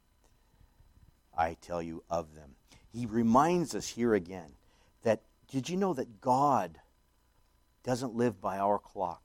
I tell you of them. He reminds us here again that, did you know that God doesn't live by our clock?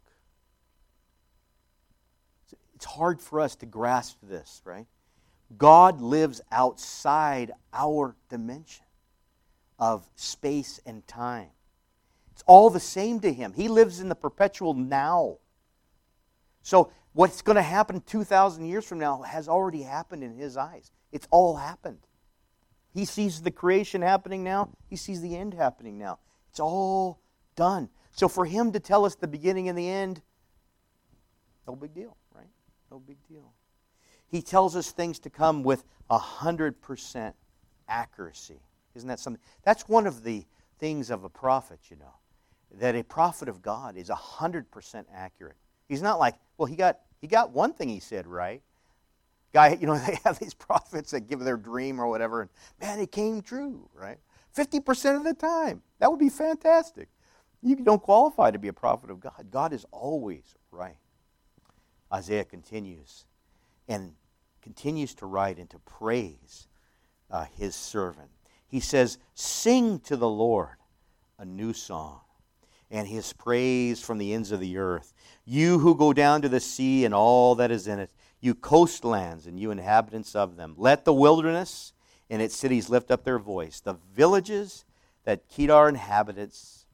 It's hard for us to grasp this, right? God lives outside our dimension of space and time. It's all the same to Him. He lives in the perpetual now. So what's going to happen 2,000 years from now has already happened in His eyes. It's all happened. He sees the creation happening now. He sees the end happening now. It's all done. So for Him to tell us the beginning and the end, no big deal, right? No big deal. He tells us things to come with 100% accuracy. Isn't that something? That's one of the things of a prophet, you know, that a prophet of God is 100% accurate. He's not like, well, he got one thing he said right. Guy, you know, they have these prophets that give their dream or whatever, and man, it came true, right? 50% of the time. That would be fantastic. You don't qualify to be a prophet of God. God is always right. Isaiah continues and continues to write and to praise His servant. He says, sing to the Lord a new song, and His praise from the ends of the earth. You who go down to the sea and all that is in it, you coastlands and you inhabitants of them. Let the wilderness and its cities lift up their voice. The villages that Kedar inhabits,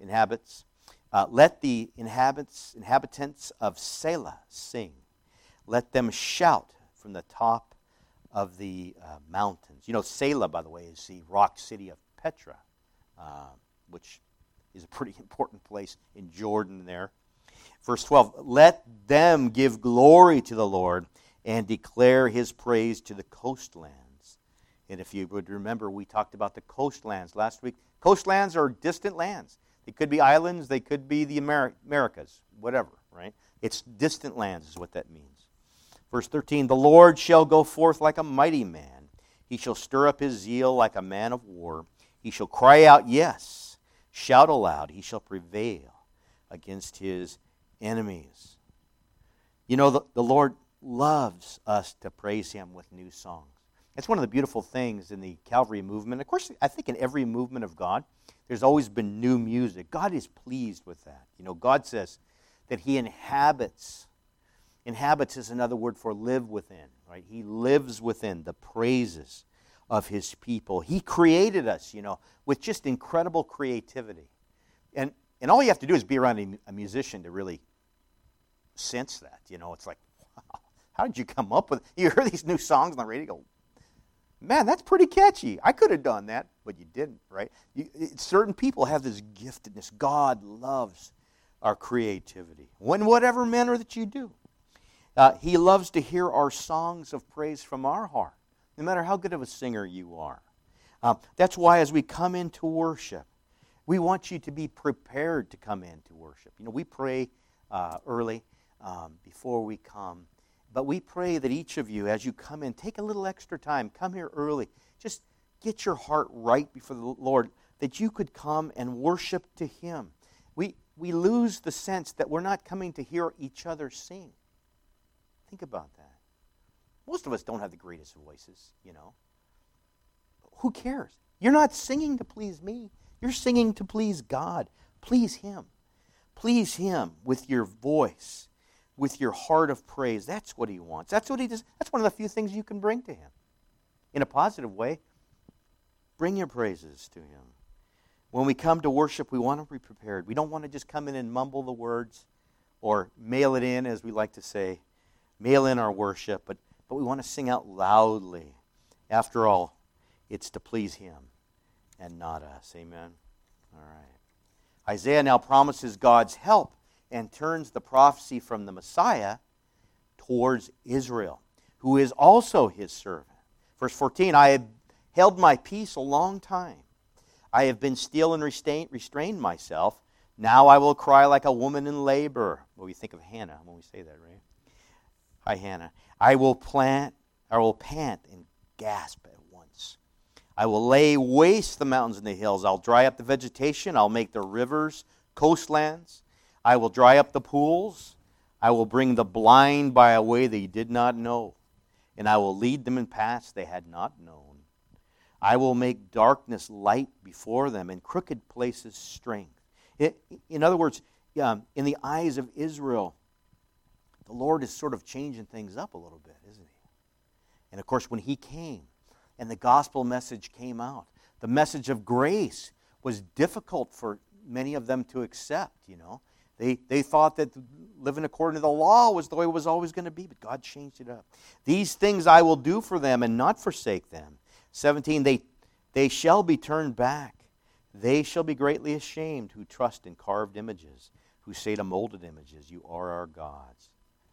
let the inhabitants of Selah sing. Let them shout from the top of the mountains. You know, Selah, by the way, is the rock city of Petra, which is a pretty important place in Jordan there. Verse 12, let them give glory to the Lord and declare His praise to the coastlands. And if you would remember, we talked about the coastlands last week. Coastlands are distant lands. They could be islands, they could be the Americas, whatever, right? It's distant lands is what that means. Verse 13, the Lord shall go forth like a mighty man. He shall stir up His zeal like a man of war. He shall cry out, yes. Shout aloud. He shall prevail against His enemies. You know, the Lord loves us to praise Him with new songs. That's one of the beautiful things in the Calvary movement. Of course, I think in every movement of God, there's always been new music. God is pleased with that. You know, God says that He inhabits. Inhabits is another word for live within, right? He lives within the praises of His people. He created us, you know, with just incredible creativity. And all you have to do is be around a musician to really sense that. You know, it's like, wow, how did you come up with it? You hear these new songs on the radio, go, man, that's pretty catchy. I could have done that, but you didn't, right? Certain people have this giftedness. God loves our creativity. In whatever manner that you do. He loves to hear our songs of praise from our heart, no matter how good of a singer you are. That's why as we come into worship, we want you to be prepared to come into worship. You know, we pray early before we come, but we pray that each of you, as you come in, take a little extra time. Come here early. Just get your heart right before the Lord, that you could come and worship to Him. we lose the sense that we're not coming to hear each other sing. Think about that. Most of us don't have the greatest voices, Who cares? You're not singing to please me. You're singing to please God. Please Him. Please Him with your voice, with your heart of praise. That's what He wants. That's what He does. That's one of the few things you can bring to Him. In a positive way, bring your praises to Him. When we come to worship, we want to be prepared. We don't want to just come in and mumble the words or mail it in, as we like to say, mail in our worship, but we want to sing out loudly. After all, it's to please Him and not us. Amen? All right. Isaiah now promises God's help and turns the prophecy from the Messiah towards Israel, who is also His servant. Verse 14, I have held my peace a long time. I have been still and restrained myself. Now I will cry like a woman in labor. Well, we think of Hannah when we say that, right? Hi, Hannah. I will pant and gasp at once. I will lay waste the mountains and the hills. I'll dry up the vegetation. I'll make the rivers coastlands. I will dry up the pools. I will bring the blind by a way they did not know. And I will lead them in paths they had not known. I will make darkness light before them and crooked places strength. In other words, in the eyes of Israel, the Lord is sort of changing things up a little bit, isn't He? And of course, when He came and the gospel message came out, the message of grace was difficult for many of them to accept, They thought that living according to the law was the way it was always going to be, but God changed it up. These things I will do for them and not forsake them. 17, they shall be turned back. They shall be greatly ashamed who trust in carved images, who say to molded images, you are our gods.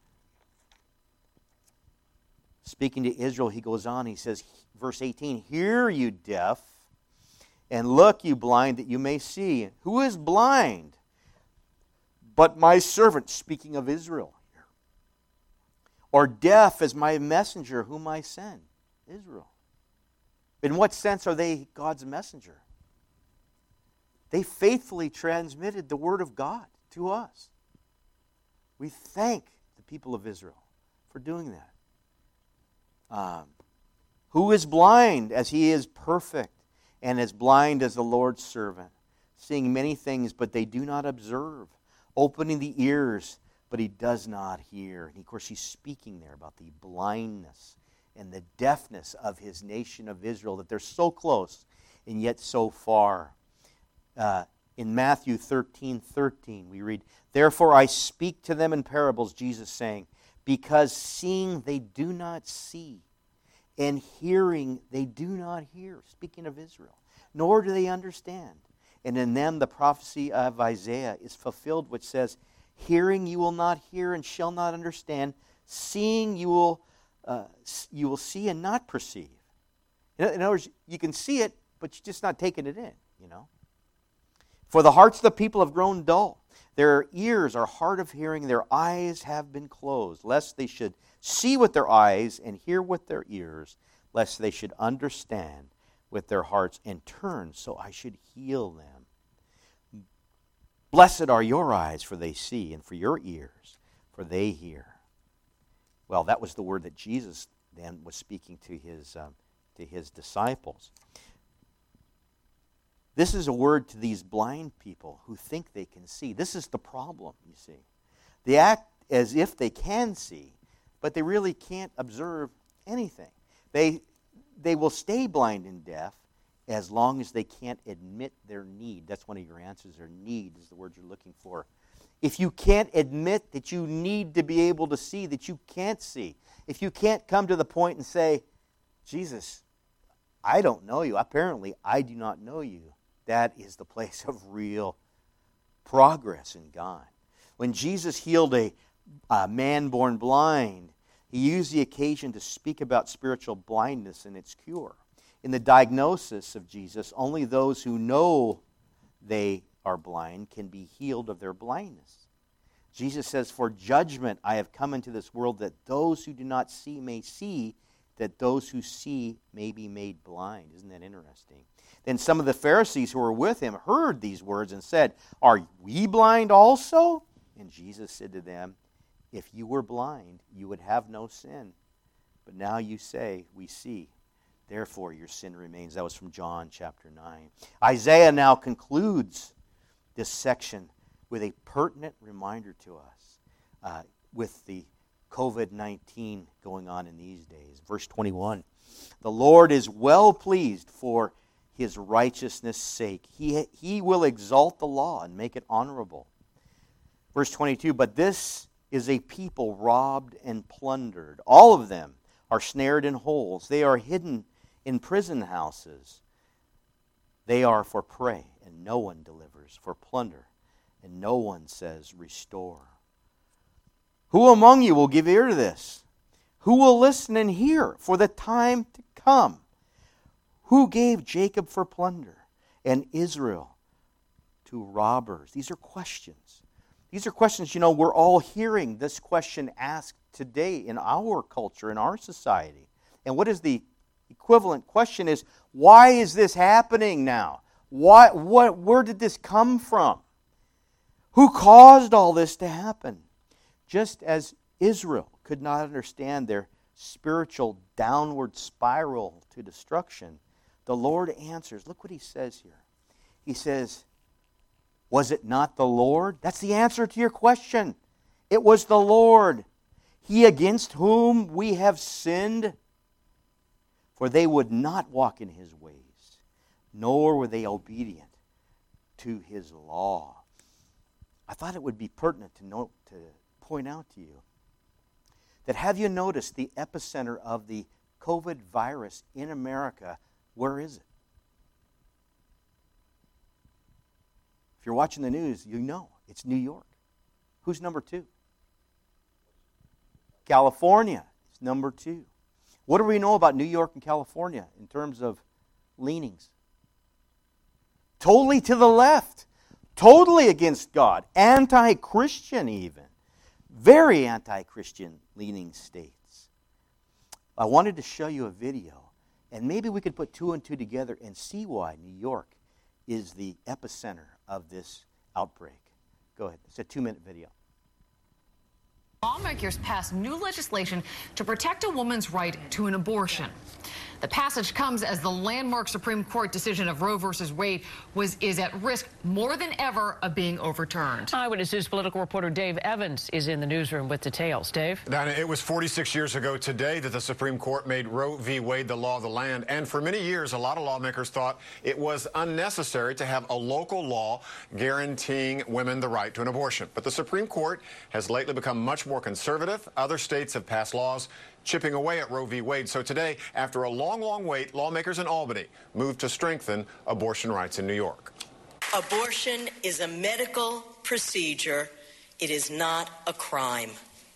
Speaking to Israel, he goes on, he says, verse 18, hear you deaf, and look you blind that you may see. Who is blind? But my servant, speaking of Israel here. Or deaf as my messenger whom I send, Israel. In what sense are they God's messenger? They faithfully transmitted the word of God to us. We thank the people of Israel for doing that. Who is blind as he is perfect, and as blind as the Lord's servant, seeing many things, but they do not observe, opening the ears, but he does not hear. And of course, he's speaking there about the blindness and the deafness of his nation of Israel, that they're so close and yet so far. In Matthew 13:13, we read, therefore I speak to them in parables, Jesus saying, because seeing they do not see, and hearing they do not hear, speaking of Israel, nor do they understand. And in them the prophecy of Isaiah is fulfilled, which says, hearing you will not hear and shall not understand, seeing you will see and not perceive. In other words, you can see it, but you're just not taking it in, For the hearts of the people have grown dull. Their ears are hard of hearing, their eyes have been closed, lest they should see with their eyes and hear with their ears, lest they should understand with their hearts and turn, so I should heal them. Blessed are your eyes, for they see, and for your ears, for they hear. Well, that was the word that Jesus then was speaking to his disciples. This is a word to these blind people who think they can see. This is the problem, you see. They act as if they can see, but they really can't observe anything. They will stay blind and deaf as long as they can't admit their need. That's one of your answers. Their need is the word you're looking for. If you can't admit that you need to be able to see, that you can't see, if you can't come to the point and say, Jesus, I don't know you. Apparently, I do not know you. That is the place of real progress in God. When Jesus healed a man born blind, he used the occasion to speak about spiritual blindness and its cure. In the diagnosis of Jesus, only those who know they are blind can be healed of their blindness. Jesus says, for judgment I have come into this world, that those who do not see may see, that those who see may be made blind. Isn't that interesting? Then some of the Pharisees who were with him heard these words and said, "Are we blind also?" And Jesus said to them, "If you were blind, you would have no sin. But now you say, 'We see.' Therefore your sin remains." That was from John chapter 9. Isaiah now concludes this section with a pertinent reminder to us with the COVID-19 going on in these days. Verse 21, "The Lord is well pleased for his righteousness' sake. He will exalt the law and make it honorable." Verse 22, "But this is a people robbed and plundered. All of them are snared in holes. They are hidden in prison houses. They are for prey, and no one delivers, for plunder, and no one says, 'Restore.' Who among you will give ear to this? Who will listen and hear for the time to come? Who gave Jacob for plunder and Israel to robbers?" These are questions. These are questions, we're all hearing this question asked today in our culture, in our society. And what is the equivalent question is, why is this happening now? Where did this come from? Who caused all this to happen? Just as Israel could not understand their spiritual downward spiral to destruction, the Lord answers. Look what he says here. He says, "Was it not the Lord?" That's the answer to your question. It was the Lord. "He against whom we have sinned. For they would not walk in his ways, nor were they obedient to his law." I thought it would be pertinent to point out to you that, have you noticed the epicenter of the COVID virus in America? Where is it? If you're watching the news, you know it's New York. Who's number 2? California is number 2. What do we know about New York and California in terms of leanings? Totally to the left. Totally against God. Anti-Christian even. Very anti-Christian leaning states. I wanted to show you a video, and maybe we could put 2 and 2 together and see why New York is the epicenter of this outbreak. Go ahead. It's a 2-minute video. Lawmakers passed new legislation to protect a woman's right to an abortion. The passage comes as the landmark Supreme Court decision of Roe v. Wade is at risk more than ever of being overturned. Eyewitness News political reporter Dave Evans is in the newsroom with details. Dave? Diana, it was 46 years ago today that the Supreme Court made Roe v. Wade the law of the land. And for many years, a lot of lawmakers thought it was unnecessary to have a local law guaranteeing women the right to an abortion. But the Supreme Court has lately become much more conservative. Other states have passed laws chipping away at Roe v. Wade. So today, after a long wait, lawmakers in Albany moved to strengthen abortion rights in New York. Abortion is a medical procedure. It is not a crime.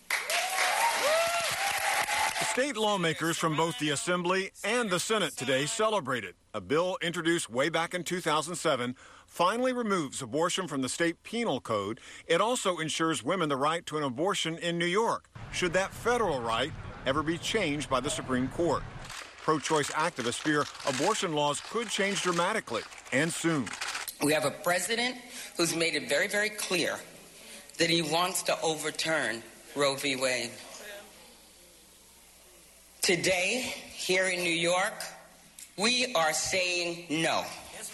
State lawmakers from both the Assembly and the Senate today celebrated. A bill introduced way back in 2007 finally removes abortion from the state penal code. It also ensures women the right to an abortion in New York, should that federal right ever be changed by the Supreme Court. Pro-choice activists fear abortion laws could change dramatically, and soon. We have a president who's made it very, very clear that he wants to overturn Roe v. Wade. Today, here in New York, we are saying no.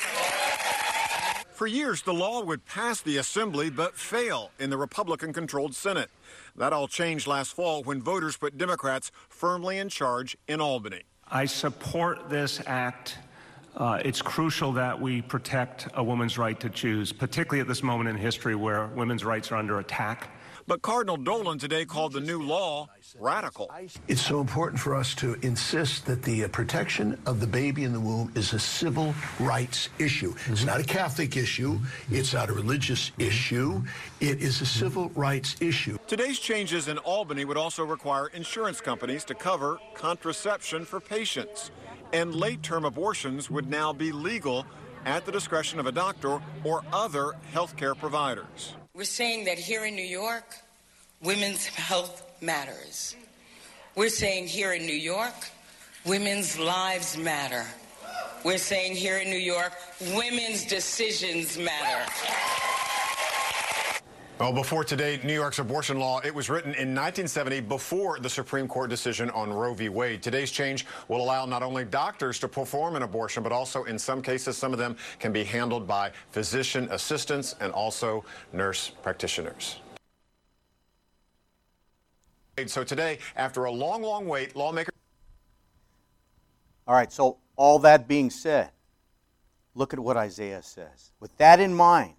For years, the law would pass the Assembly but fail in the Republican-controlled Senate. That all changed last fall when voters put Democrats firmly in charge in Albany. I support this act. It's crucial that we protect a woman's right to choose, particularly at this moment in history where women's rights are under attack. But Cardinal Dolan today called the new law radical. It's so important for us to insist that the protection of the baby in the womb is a civil rights issue. It's not a Catholic issue. It's not a religious issue. It is a civil rights issue. Today's changes in Albany would also require insurance companies to cover contraception for patients. And late-term abortions would now be legal at the discretion of a doctor or other health care providers. We're saying that here in New York, women's health matters. We're saying here in New York, women's lives matter. We're saying here in New York, women's decisions matter. Well, before today, New York's abortion law, it was written in 1970 before the Supreme Court decision on Roe v. Wade. Today's change will allow not only doctors to perform an abortion, but also in some cases, some of them can be handled by physician assistants and also nurse practitioners. So today, after a long, long wait, lawmakers... All right, so all that being said, look at what Isaiah says. With that in mind,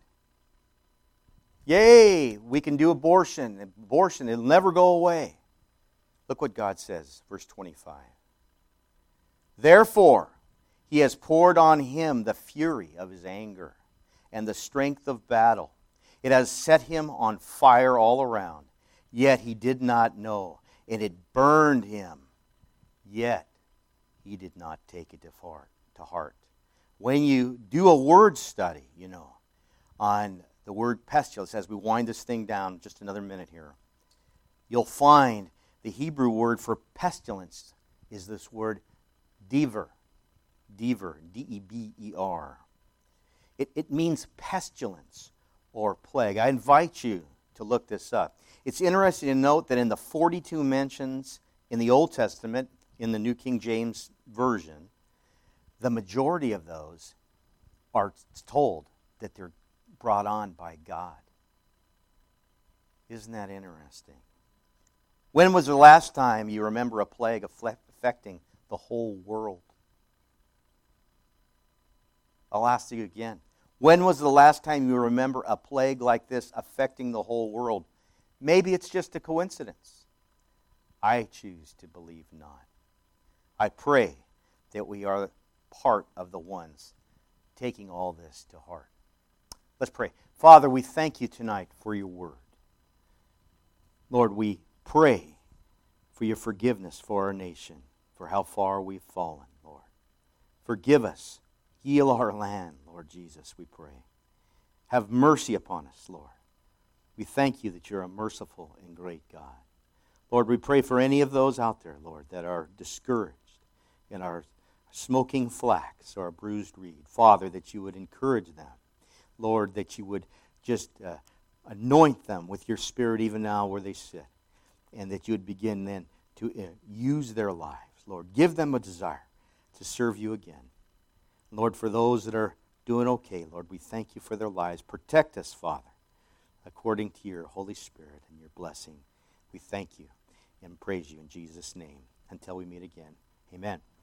yay, we can do abortion. Abortion, it'll never go away. Look what God says, verse 25. Therefore, he has poured on him the fury of his anger and the strength of battle. It has set him on fire all around, yet he did not know. And it burned him, yet he did not take it to heart. When you do a word study, on the word pestilence, as we wind this thing down, just another minute here, you'll find the Hebrew word for pestilence is this word dever, D-E-B-E-R. It means pestilence or plague. I invite you to look this up. It's interesting to note that in the 42 mentions in the Old Testament, in the New King James Version, the majority of those are told that they're brought on by God. Isn't that interesting? When was the last time you remember a plague affecting the whole world? I'll ask you again. When was the last time you remember a plague like this affecting the whole world? Maybe it's just a coincidence. I choose to believe not. I pray that we are part of the ones taking all this to heart. Let's pray. Father, we thank you tonight for your word. Lord, we pray for your forgiveness for our nation, for how far we've fallen, Lord. Forgive us. Heal our land, Lord Jesus, we pray. Have mercy upon us, Lord. We thank you that you're a merciful and great God. Lord, we pray for any of those out there, Lord, that are discouraged and are smoking flax or a bruised reed. Father, that you would encourage them. Lord, that you would just anoint them with your Spirit even now where they sit. And that you would begin then to use their lives. Lord, give them a desire to serve you again. Lord, for those that are doing okay, Lord, we thank you for their lives. Protect us, Father, according to your Holy Spirit and your blessing. We thank you and praise you in Jesus' name. Until we meet again, amen.